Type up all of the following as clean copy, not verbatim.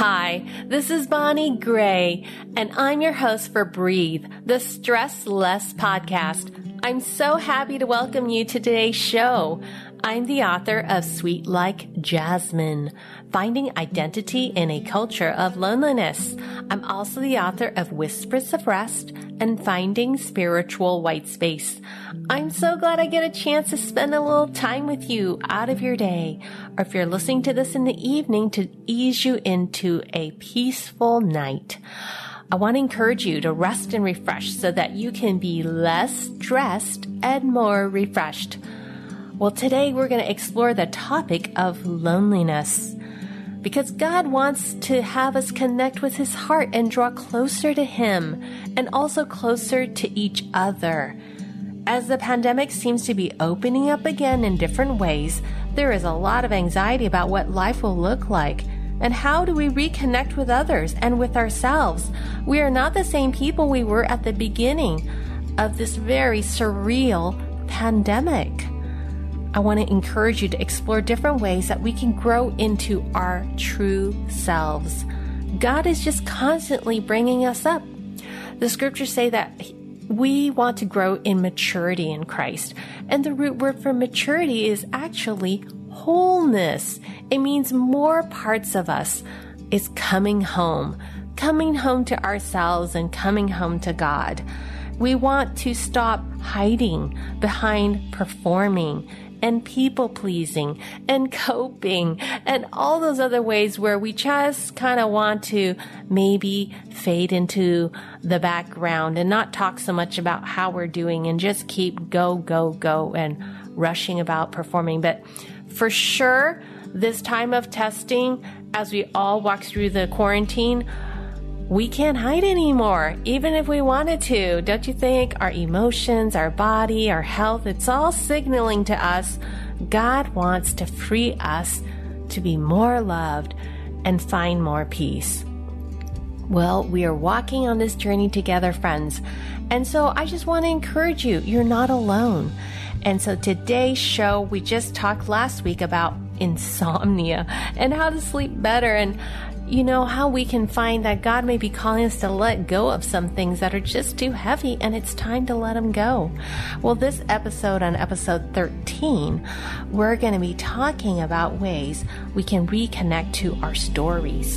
Hi, this is Bonnie Gray, and I'm your host for Breathe, the Stress Less podcast. I'm so happy to welcome you to today's show. I'm the author of Sweet Like Jasmine, Finding Identity in a Culture of Loneliness. I'm also the author of Whispers of Rest and Finding Spiritual White Space. I'm so glad I get a chance to spend a little time with you out of your day, or if you're listening to this in the evening, to ease you into a peaceful night. I want to encourage you to rest and refresh so that you can be less stressed and more refreshed. Well, today we're going to explore the topic of loneliness, because God wants to have us connect with His heart and draw closer to Him and also closer to each other. As the pandemic seems to be opening up again in different ways, there is a lot of anxiety about what life will look like. And how do we reconnect with others and with ourselves? We are not the same people we were at the beginning of this very surreal pandemic. I want to encourage you to explore different ways that we can grow into our true selves. God is just constantly bringing us up. The scriptures say that we want to grow in maturity in Christ. And the root word for maturity is actually wholeness. It means more parts of us is coming home to ourselves and coming home to God. We want to stop hiding behind performing and people-pleasing and coping and all those other ways where we just kind of want to maybe fade into the background and not talk so much about how we're doing and just keep go and rushing about performing. But for sure, this time of testing, as we all walk through the quarantine, we can't hide anymore, even if we wanted to. Don't you think? Our emotions, our body, our health, it's all signaling to us God wants to free us to be more loved and find more peace. Well, we are walking on this journey together, friends. And so I just want to encourage you, you're not alone. And so today's show, we just talked last week about insomnia and how to sleep better, and you know, how we can find that God may be calling us to let go of some things that are just too heavy, and it's time to let them go. Well, this episode, on episode 13, we're going to be talking about ways we can reconnect to our stories.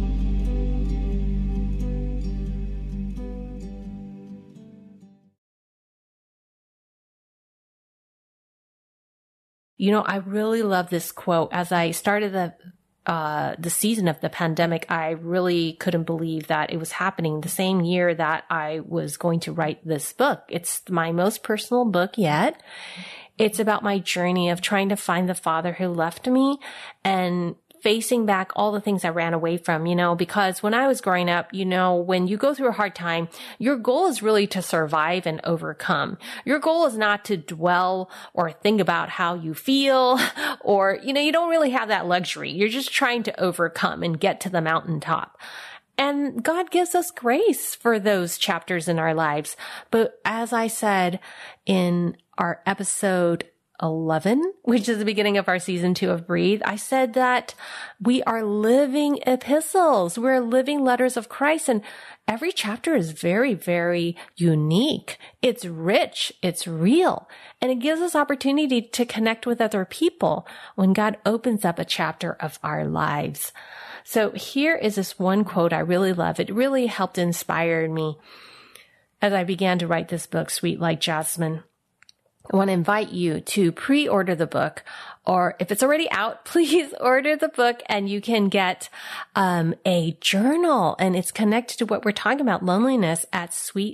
You know, I really love this quote. As I started the season of the pandemic, I really couldn't believe that it was happening the same year that I was going to write this book. It's my most personal book yet. It's about my journey of trying to find the father who left me and facing back all the things I ran away from, you know, because when I was growing up, you know, when you go through a hard time, your goal is really to survive and overcome. Your goal is not to dwell or think about how you feel, or, you know, you don't really have that luxury. You're just trying to overcome and get to the mountaintop. And God gives us grace for those chapters in our lives. But as I said in our episode 11, which is the beginning of our season 2 of Breathe, I said that we are living epistles. We're living letters of Christ, and every chapter is very, very unique. It's rich. It's real. And it gives us opportunity to connect with other people when God opens up a chapter of our lives. So here is this one quote I really love. It really helped inspire me as I began to write this book, Sweet Like Jasmine. I want to invite you to pre-order the book, or if it's already out, please order the book, and you can get a journal, and it's connected to what we're talking about, loneliness, at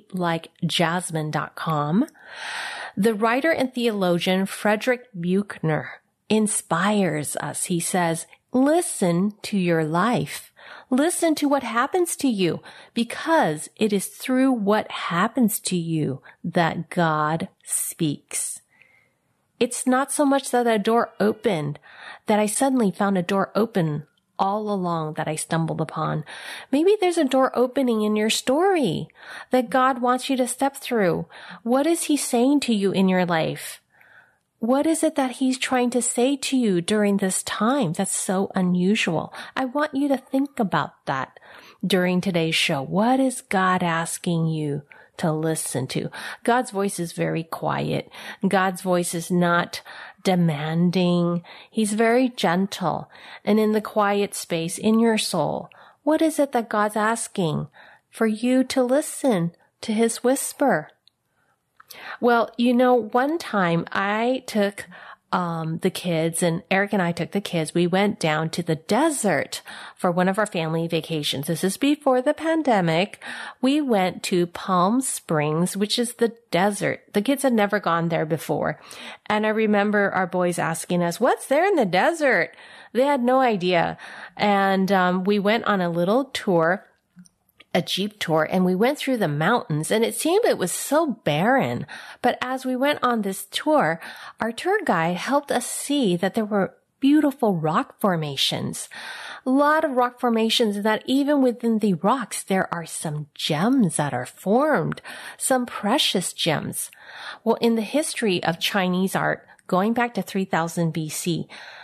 sweetlikejasmine.com. The writer and theologian Frederick Buechner inspires us. He says, listen to your life. Listen to what happens to you, because it is through what happens to you that God speaks. It's not so much that a door opened, that I suddenly found a door open all along that I stumbled upon. Maybe there's a door opening in your story that God wants you to step through. What is He saying to you in your life? What is it that he's trying to say to you during this time that's so unusual? I want you to think about that during today's show. What is God asking you to listen to? God's voice is very quiet. God's voice is not demanding. He's very gentle. And in the quiet space in your soul, what is it that God's asking for you to listen to his whisper? Well, one time I took the kids, and Eric and I took the kids. We went down to the desert for one of our family vacations. This is before the pandemic. We went to Palm Springs, which is the desert. The kids had never gone there before. And I remember our boys asking us, what's there in the desert? They had no idea. And we went on a little tour, a Jeep tour, and we went through the mountains, and it seemed it was so barren. But as we went on this tour, our tour guide helped us see that there were beautiful rock formations. A lot of rock formations, that even within the rocks, there are some gems that are formed, some precious gems. Well, in the history of Chinese art, going back to 3000 BC,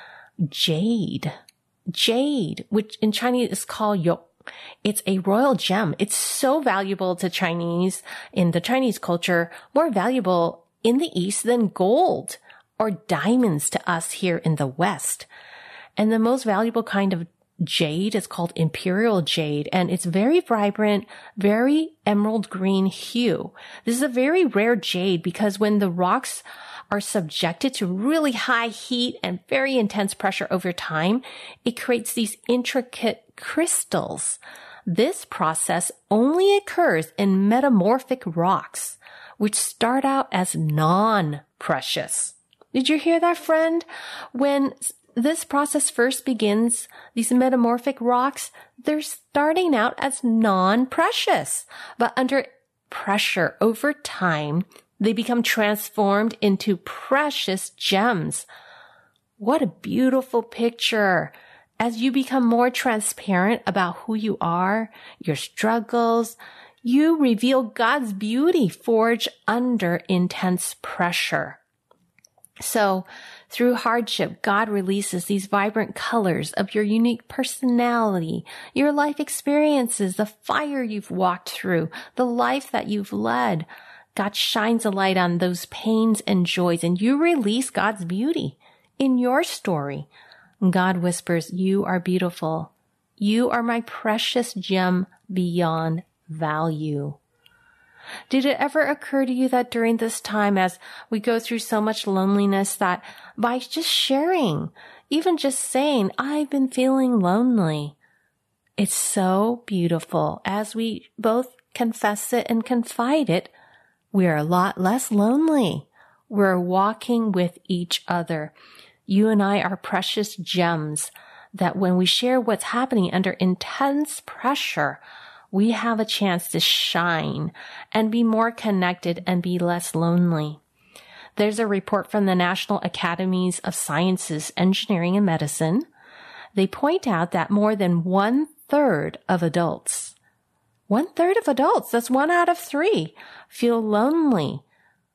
jade, which in Chinese is called yok, it's a royal gem. It's so valuable to Chinese, in the Chinese culture, more valuable in the East than gold or diamonds to us here in the West. And the most valuable kind of jade is called imperial jade, and it's very vibrant, very emerald green hue. This is a very rare jade because when the rocks are subjected to really high heat and very intense pressure over time, it creates these intricate crystals. This process only occurs in metamorphic rocks, which start out as non-precious. Did you hear that, friend? When this process first begins, these metamorphic rocks, they're starting out as non-precious, but under pressure over time, they become transformed into precious gems. What a beautiful picture. As you become more transparent about who you are, your struggles, you reveal God's beauty forged under intense pressure. So, through hardship, God releases these vibrant colors of your unique personality, your life experiences, the fire you've walked through, the life that you've led. God shines a light on those pains and joys, and you release God's beauty in your story. God whispers, you are beautiful. You are my precious gem beyond value. Did it ever occur to you that during this time, as we go through so much loneliness, that by just sharing, even just saying, I've been feeling lonely, it's so beautiful. As we both confess it and confide it, we're a lot less lonely. We're walking with each other. You and I are precious gems that when we share what's happening under intense pressure, we have a chance to shine and be more connected and be less lonely. There's a report from the National Academies of Sciences, Engineering, and Medicine. They point out that more than 1/3 of adults, 1/3 of adults, that's 1 out of 3, feel lonely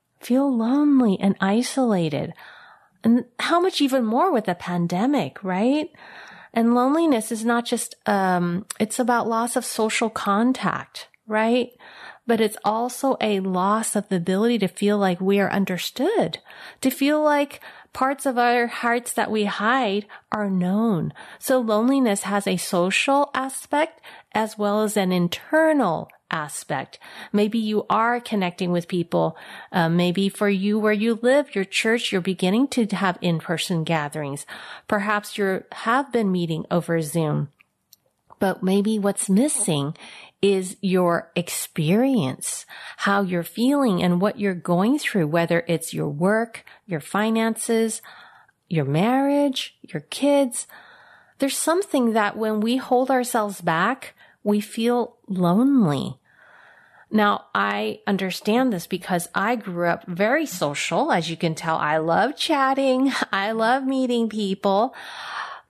and isolated. And how much even more with the pandemic, right? And loneliness is not just, it's about loss of social contact, right? But it's also a loss of the ability to feel like we are understood, to feel like parts of our hearts that we hide are known. So loneliness has a social aspect as well as an internal aspect. Maybe you are connecting with people. Maybe for you where you live, your church, you're beginning to have in-person gatherings. Perhaps you have been meeting over Zoom. But maybe what's missing is your experience, how you're feeling and what you're going through, whether it's your work, your finances, your marriage, your kids. There's something that when we hold ourselves back, we feel lonely. Now, I understand this because I grew up very social. As you can tell, I love chatting. I love meeting people.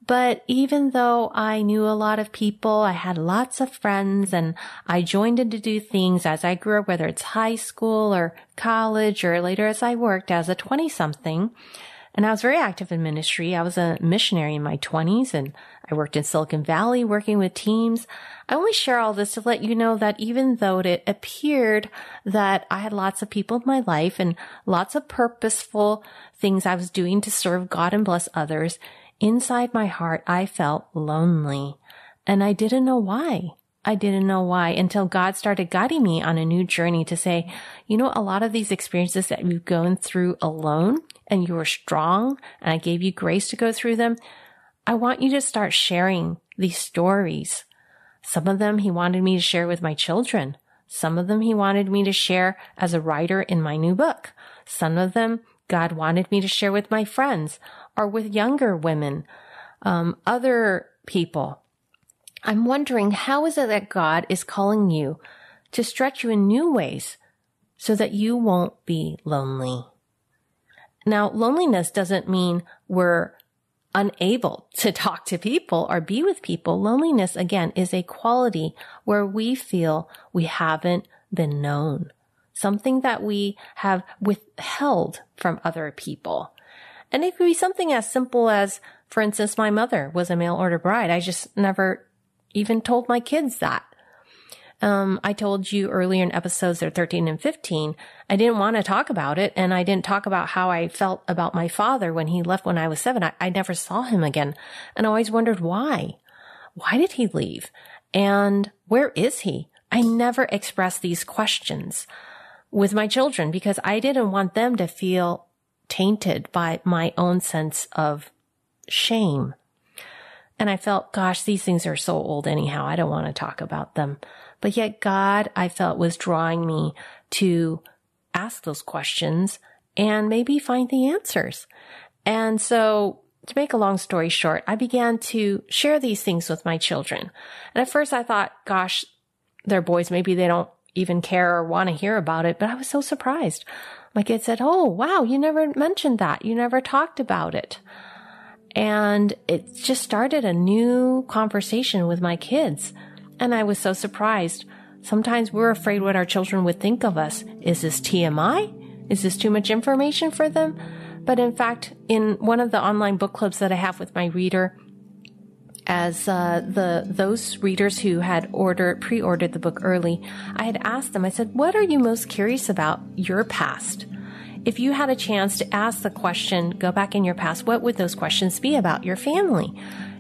But even though I knew a lot of people, I had lots of friends, and I joined in to do things as I grew up, whether it's high school or college or later as I worked as a 20-something. And I was very active in ministry. I was a missionary in my 20s, and I worked in Silicon Valley working with teams. I only share all this to let you know that even though it appeared that I had lots of people in my life and lots of purposeful things I was doing to serve God and bless others, inside my heart, I felt lonely. And I didn't know why. I didn't know why until God started guiding me on a new journey to say, a lot of these experiences that you've gone through alone and you were strong and I gave you grace to go through them, I want you to start sharing these stories. Some of them he wanted me to share with my children. Some of them he wanted me to share as a writer in my new book. Some of them God wanted me to share with my friends or with younger women, other people. I'm wondering, how is it that God is calling you to stretch you in new ways so that you won't be lonely? Now, loneliness doesn't mean we're unable to talk to people or be with people. Loneliness, again, is a quality where we feel we haven't been known, something that we have withheld from other people. And it could be something as simple as, for instance, my mother was a mail order bride. I just never even told my kids that. I told you earlier in episodes, they're 13 and 15, I didn't want to talk about it. And I didn't talk about how I felt about my father when he left when I was 7. I never saw him again. And I always wondered why. Why did he leave? And where is he? I never expressed these questions with my children because I didn't want them to feel tainted by my own sense of shame. And I felt, gosh, these things are so old anyhow. I don't want to talk about them. But yet God, I felt, was drawing me to ask those questions and maybe find the answers. And so to make a long story short, I began to share these things with my children. And at first I thought, gosh, they're boys. Maybe they don't even care or want to hear about it. But I was so surprised. My kid said, oh, wow, you never mentioned that. You never talked about it. And it just started a new conversation with my kids. And I was so surprised. Sometimes we're afraid what our children would think of us. Is this TMI? Is this too much information for them? But in fact, in one of the online book clubs that I have with my reader, as those readers who had pre-ordered the book early, I had asked them, I said, what are you most curious about your past? If you had a chance to ask the question, go back in your past, what would those questions be about your family?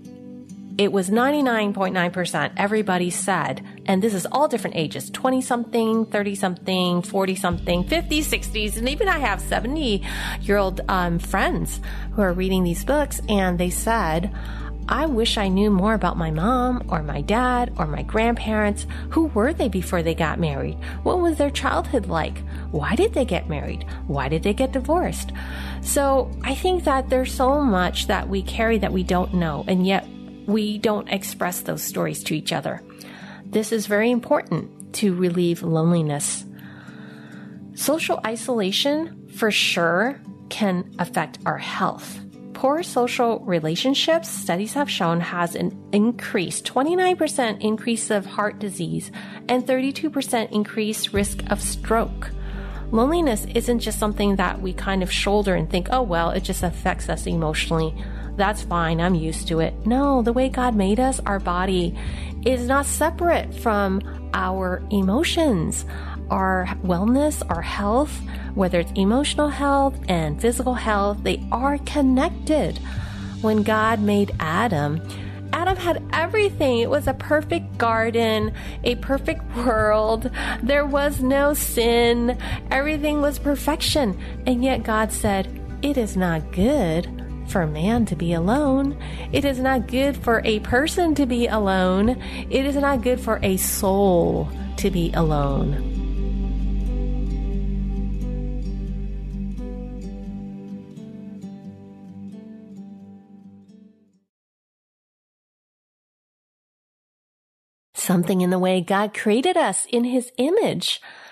It was 99.9%. Everybody said, and this is all different ages, 20-something, 30-something, 40-something, 50s, 60s, and even I have 70-year-old friends who are reading these books, and they said, I wish I knew more about my mom or my dad or my grandparents. Who were they before they got married? What was their childhood like? Why did they get married? Why did they get divorced? So I think that there's so much that we carry that we don't know, and yet we don't express those stories to each other. This is very important to relieve loneliness. Social isolation, for sure, can affect our health. Poor social relationships, studies have shown, has an increase, 29% increase of heart disease and 32% increased risk of stroke. Loneliness isn't just something that we kind of shoulder and think, oh, well, it just affects us emotionally. That's fine. I'm used to it. No, the way God made us, our body is not separate from our emotions, our wellness, our health, whether it's emotional health and physical health, they are connected. When God made Adam had everything. It was a perfect garden, a perfect world. There was no sin. Everything was perfection. And yet God said, it is not good for man to be alone. It is not good for a person to be alone. It is not good for a soul to be alone. Something in the way God created us in His image.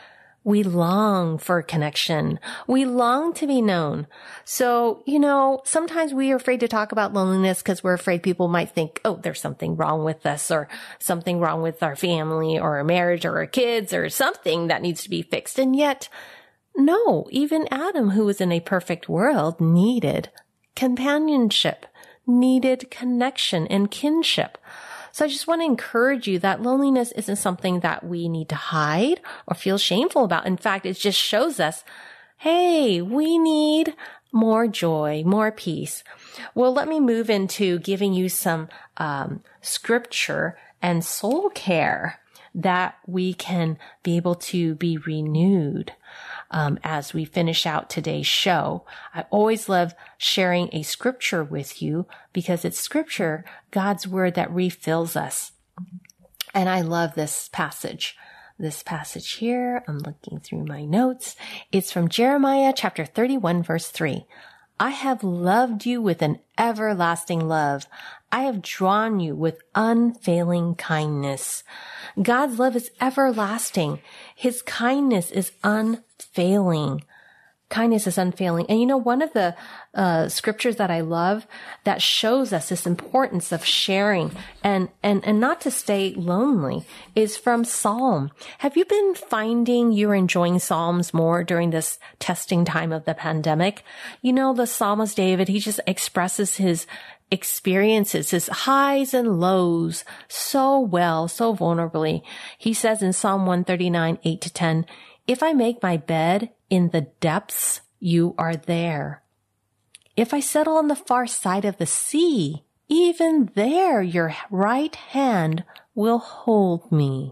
We long for connection. We long to be known. So, sometimes we are afraid to talk about loneliness because we're afraid people might think, oh, there's something wrong with us or something wrong with our family or our marriage or our kids or something that needs to be fixed. And yet, no, even Adam, who was in a perfect world, needed companionship, needed connection and kinship. So I just want to encourage you that loneliness isn't something that we need to hide or feel shameful about. In fact, it just shows us, hey, we need more joy, more peace. Well, let me move into giving you some scripture and soul care that we can be able to be renewed as we finish out today's show. I always love sharing a scripture with you because it's scripture, God's word that refills us. And I love this passage. This passage here, I'm looking through my notes. It's from Jeremiah chapter 31, verse 3. I have loved you with an everlasting love. I have drawn you with unfailing kindness. God's love is everlasting. His kindness is unfailing. Kindness is unfailing. And one of the scriptures that I love that shows us this importance of sharing and not to stay lonely is from Psalm. Have you been finding you're enjoying Psalms more during this testing time of the pandemic? The psalmist David, he just expresses his experiences, his highs and lows so well, so vulnerably. He says in Psalm 139, 8-10, if I make my bed in the depths, you are there. If I settle on the far side of the sea, even there your right hand will hold me.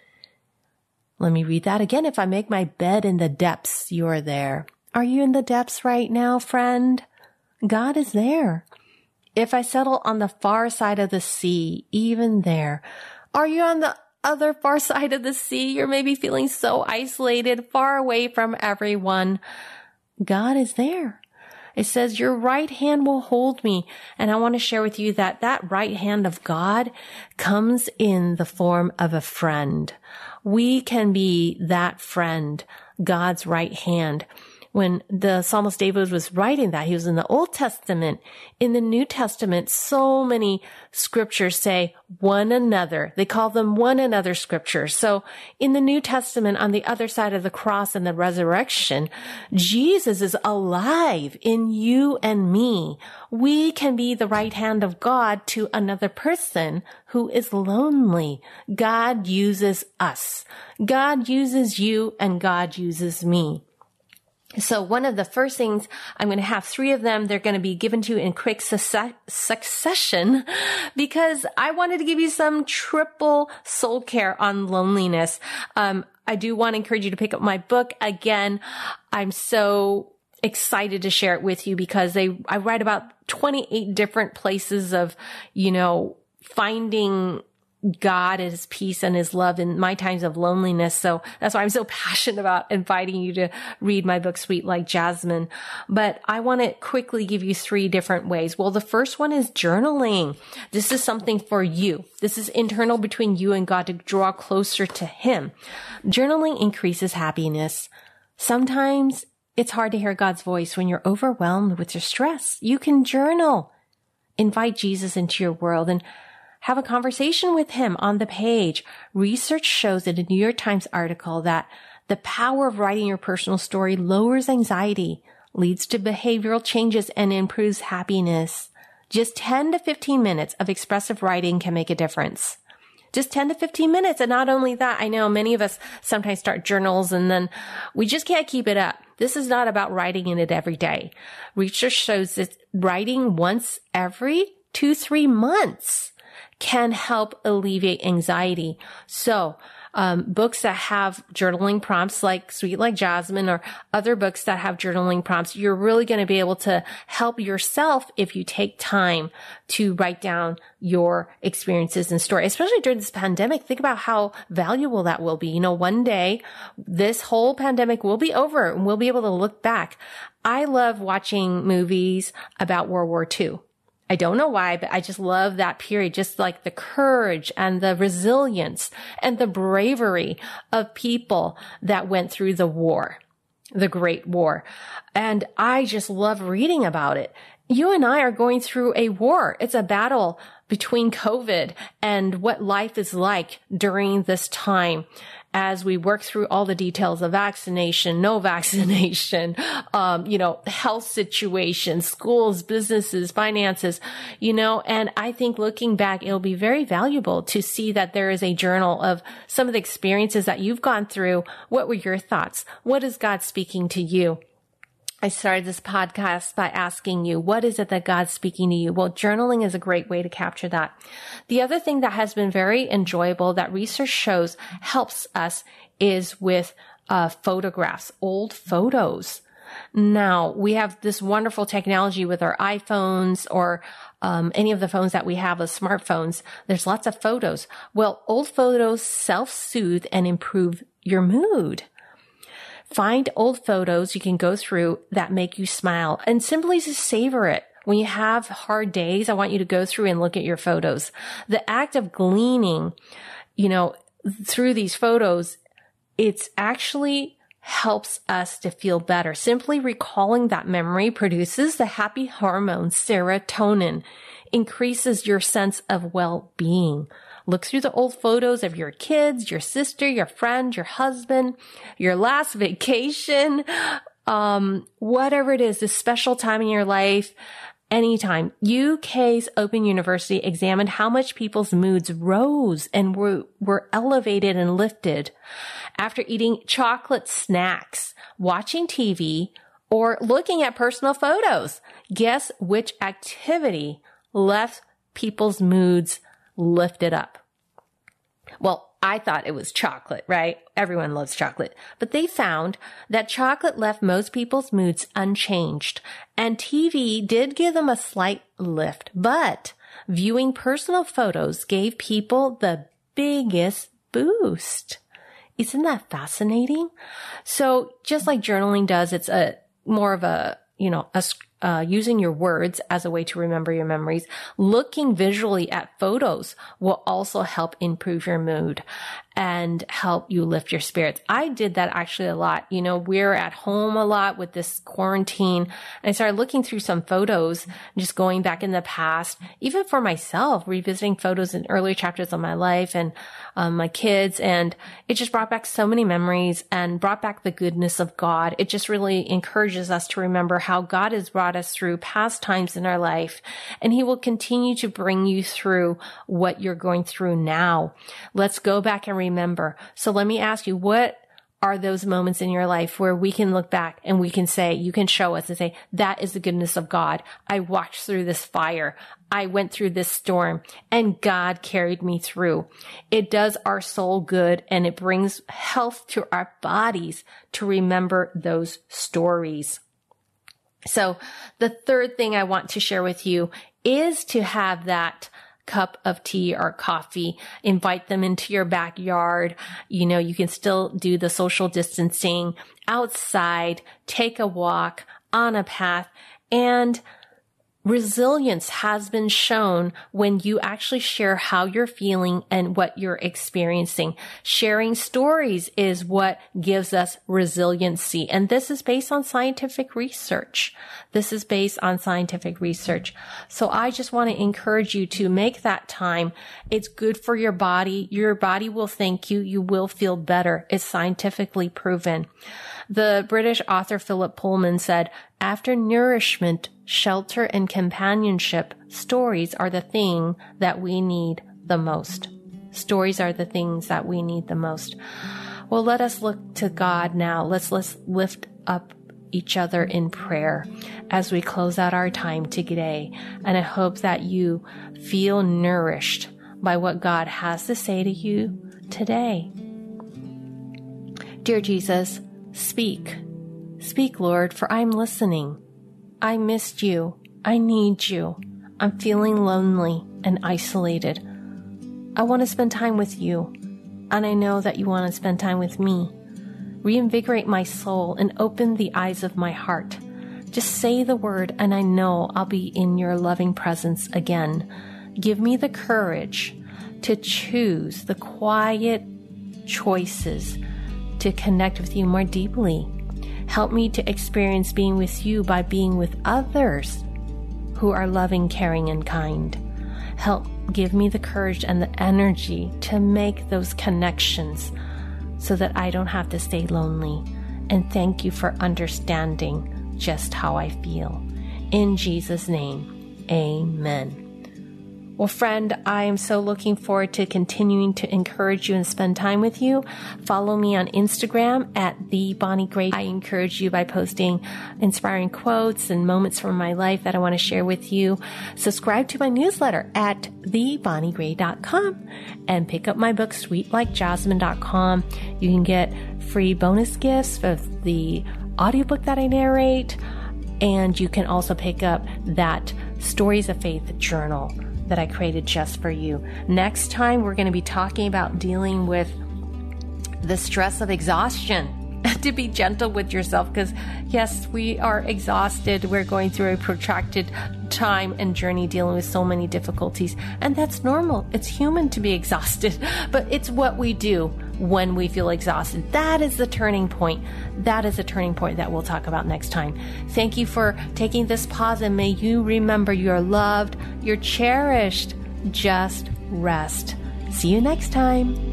Let me read that again. If I make my bed in the depths, you are there. Are you in the depths right now, friend? God is there. If I settle on the far side of the sea, even there. Are you on the other far side of the sea? You're maybe feeling so isolated, far away from everyone. God is there. It says your right hand will hold me. And I want to share with you that right hand of God comes in the form of a friend. We can be that friend, God's right hand. When the psalmist David was writing that, he was in the Old Testament. In the New Testament, so many scriptures say one another. They call them one another scriptures. So in the New Testament, on the other side of the cross and the resurrection, Jesus is alive in you and me. We can be the right hand of God to another person who is lonely. God uses us. God uses you and God uses me. So one of the first things, I'm going to have 3 of them. They're going to be given to you in quick succession because I wanted to give you some triple soul care on loneliness. I do want to encourage you to pick up my book. Again, I'm so excited to share it with you because I write about 28 different places of, finding God and his peace and his love in my times of loneliness. So that's why I'm so passionate about inviting you to read my book, Sweet Like Jasmine. But I want to quickly give you 3 different ways. Well, the first one is journaling. This is something for you. This is internal between you and God to draw closer to him. Journaling increases happiness. Sometimes it's hard to hear God's voice when you're overwhelmed with your stress. You can journal. Invite Jesus into your world and have a conversation with him on the page. Research shows in a New York Times article that the power of writing your personal story lowers anxiety, leads to behavioral changes, and improves happiness. Just 10 to 15 minutes of expressive writing can make a difference. Just 10 to 15 minutes. And not only that, I know many of us sometimes start journals and then we just can't keep it up. This is not about writing in it every day. Research shows that writing once every 2-3 months can help alleviate anxiety. So, books that have journaling prompts like Sweet Like Jasmine or other books that have journaling prompts, you're really going to be able to help yourself if you take time to write down your experiences and story, especially during this pandemic. Think about how valuable that will be. One day this whole pandemic will be over and we'll be able to look back. I love watching movies about World War II. I don't know why, but I just love that period, just like the courage and the resilience and the bravery of people that went through the war, the Great War. And I just love reading about it. You and I are going through a war. It's a battle between COVID and what life is like during this time as we work through all the details of vaccination, no vaccination, health situation, schools, businesses, finances, and I think looking back, it'll be very valuable to see that there is a journal of some of the experiences that you've gone through. What were your thoughts? What is God speaking to you? I started this podcast by asking you, what is it that God's speaking to you? Well, journaling is a great way to capture that. The other thing that has been very enjoyable that research shows helps us is with photographs, old photos. Now, we have this wonderful technology with our iPhones or any of the phones that we have as smartphones. There's lots of photos. Well, old photos self-soothe and improve your mood. Find old photos you can go through that make you smile and simply just savor it. When you have hard days, I want you to go through and look at your photos. The act of gleaning, through these photos, it's actually helps us to feel better. Simply recalling that memory produces the happy hormone serotonin, increases your sense of well-being. Look through the old photos of your kids, your sister, your friend, your husband, your last vacation, whatever it is, this special time in your life, anytime. UK's Open University examined how much people's moods rose and were elevated and lifted after eating chocolate snacks, watching TV, or looking at personal photos. Guess which activity left people's moods lifted up? Well, I thought it was chocolate, right? Everyone loves chocolate. But they found that chocolate left most people's moods unchanged. And TV did give them a slight lift. But viewing personal photos gave people the biggest boost. Isn't that fascinating? So just like journaling does, it's more of a using your words as a way to remember your memories. Looking visually at photos will also help improve your mood and help you lift your spirits. I did that actually a lot. We're at home a lot with this quarantine, and I started looking through some photos, just going back in the past, even for myself, revisiting photos in earlier chapters of my life and my kids. And it just brought back so many memories and brought back the goodness of God. It just really encourages us to remember how God has brought us through past times in our life, and He will continue to bring you through what you're going through now. Let's go back and remember. So let me ask you, what are those moments in your life where we can look back and we can say, you can show us and say, that is the goodness of God. I walked through this fire. I went through this storm and God carried me through. It does our soul good and it brings health to our bodies to remember those stories. So the third thing I want to share with you is to have that cup of tea or coffee, invite them into your backyard. You can still do the social distancing outside, take a walk on a path, and resilience has been shown when you actually share how you're feeling and what you're experiencing. Sharing stories is what gives us resiliency. And this is based on scientific research. So I just want to encourage you to make that time. It's good for your body. Your body will thank you. You will feel better. It's scientifically proven. The British author Philip Pullman said, after nourishment, shelter, and companionship, stories are the thing that we need the most. Stories are the things that we need the most. Well, let us look to God now. Let's lift up each other in prayer as we close out our time today. And I hope that you feel nourished by what God has to say to you today. Dear Jesus, speak. Speak, Lord, for I'm listening. I missed you. I need you. I'm feeling lonely and isolated. I want to spend time with you, and I know that you want to spend time with me. Reinvigorate my soul and open the eyes of my heart Just say the word, and I know I'll be in your loving presence again. Give me the courage to choose the quiet choices to connect with you more deeply. Help me to experience being with you by being with others who are loving, caring, and kind. Help give me the courage and the energy to make those connections so that I don't have to stay lonely. And thank you for understanding just how I feel. In Jesus' name, amen. Well, friend, I am so looking forward to continuing to encourage you and spend time with you. Follow me on Instagram at @TheBonnieGray. I encourage you by posting inspiring quotes and moments from my life that I want to share with you. Subscribe to my newsletter at TheBonnieGray.com and pick up my book, SweetLikeJasmine.com. You can get free bonus gifts of the audiobook that I narrate, and you can also pick up that Stories of Faith journal that I created just for you. Next time, we're going to be talking about dealing with the stress of exhaustion. To be gentle with yourself, because yes, we are exhausted. We're going through a protracted time and journey dealing with so many difficulties, and that's normal. It's human to be exhausted, but it's what we do when we feel exhausted. That is the turning point. That is the turning point that we'll talk about next time. Thank you for taking this pause, and may you remember you're loved, you're cherished. Just rest. See you next time.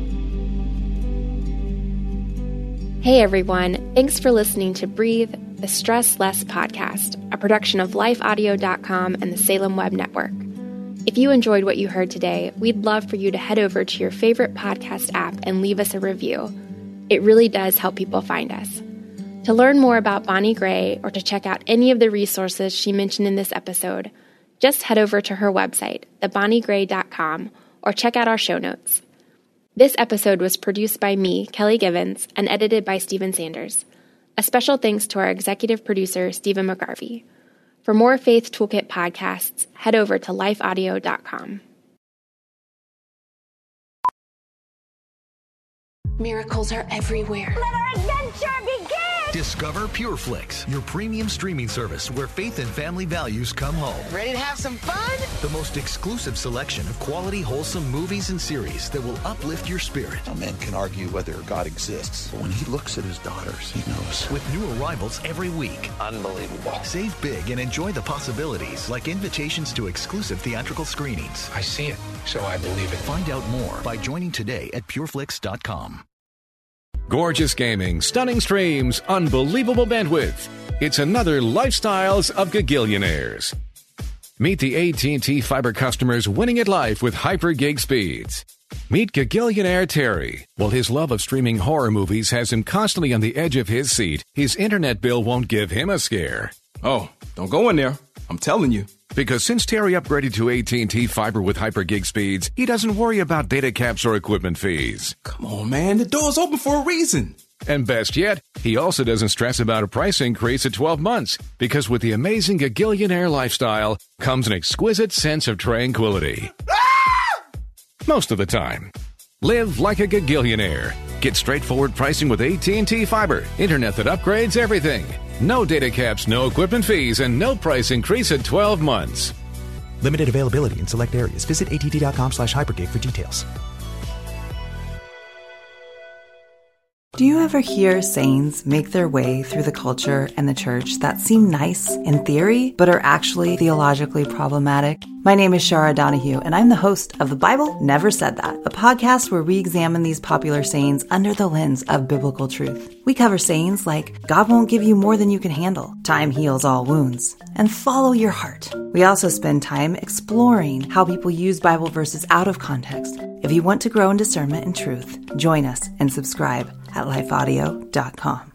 Hey everyone, thanks for listening to Breathe, the Stress Less podcast, a production of lifeaudio.com and the Salem Web Network. If you enjoyed what you heard today, we'd love for you to head over to your favorite podcast app and leave us a review. It really does help people find us. To learn more about Bonnie Gray or to check out any of the resources she mentioned in this episode, just head over to her website, thebonniegray.com, or check out our show notes. This episode was produced by me, Kelly Givens, and edited by Stephen Sanders. A special thanks to our executive producer, Stephen McGarvey. For more Faith Toolkit podcasts, head over to lifeaudio.com. Miracles are everywhere. Let our adventure begin! Discover PureFlix, your premium streaming service where faith and family values come home. Ready to have some fun? The most exclusive selection of quality, wholesome movies and series that will uplift your spirit. A man can argue whether God exists, but when he looks at his daughters, he knows. With new arrivals every week. Unbelievable. Save big and enjoy the possibilities, like invitations to exclusive theatrical screenings. I see it, so I believe it. Find out more by joining today at pureflix.com. Gorgeous gaming, stunning streams, unbelievable bandwidth. It's another Lifestyles of Gagillionaires. Meet the AT&T Fiber customers winning at life with hyper-gig speeds. Meet Gagillionaire Terry. While his love of streaming horror movies has him constantly on the edge of his seat, his internet bill won't give him a scare. Oh, don't go in there. I'm telling you. Because since Terry upgraded to AT&T Fiber with hyper-gig speeds, he doesn't worry about data caps or equipment fees. Come on, man. The door's open for a reason. And best yet, he also doesn't stress about a price increase at 12 months, because with the amazing Gagillionaire lifestyle comes an exquisite sense of tranquility. Most of the time. Live like a Gagillionaire. Get straightforward pricing with AT&T Fiber, internet that upgrades everything. No data caps, no equipment fees, and no price increase at 12 months. Limited availability in select areas. Visit att.com/hypergig for details. Do you ever hear sayings make their way through the culture and the church that seem nice in theory, but are actually theologically problematic? My name is Shara Donahue, and I'm the host of The Bible Never Said That, a podcast where we examine these popular sayings under the lens of biblical truth. We cover sayings like, God won't give you more than you can handle, time heals all wounds, and follow your heart. We also spend time exploring how people use Bible verses out of context. If you want to grow in discernment and truth, join us and subscribe at lifeaudio.com.